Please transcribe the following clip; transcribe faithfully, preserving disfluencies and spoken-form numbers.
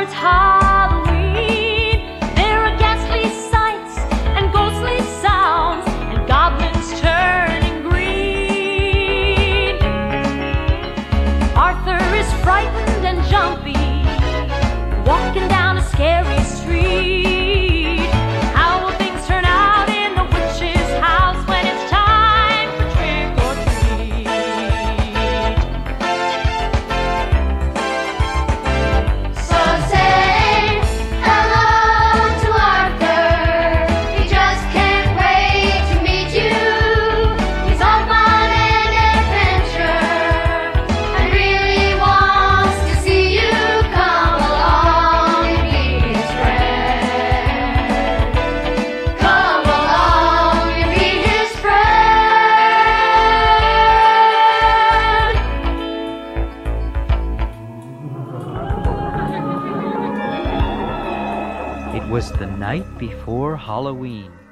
it's Halloween. There are ghastly sights and ghostly sounds and goblins turning green. Arthur is frightened and jumpy, walking down a scary street. How will things turn out in the witch's house when it's time for trick or treat? So say hello to Arthur. He just can't wait to meet you. He's all fun and adventure and really wants to see you. Come along and be his friend. Come along and be his friend. It was the night before Halloween.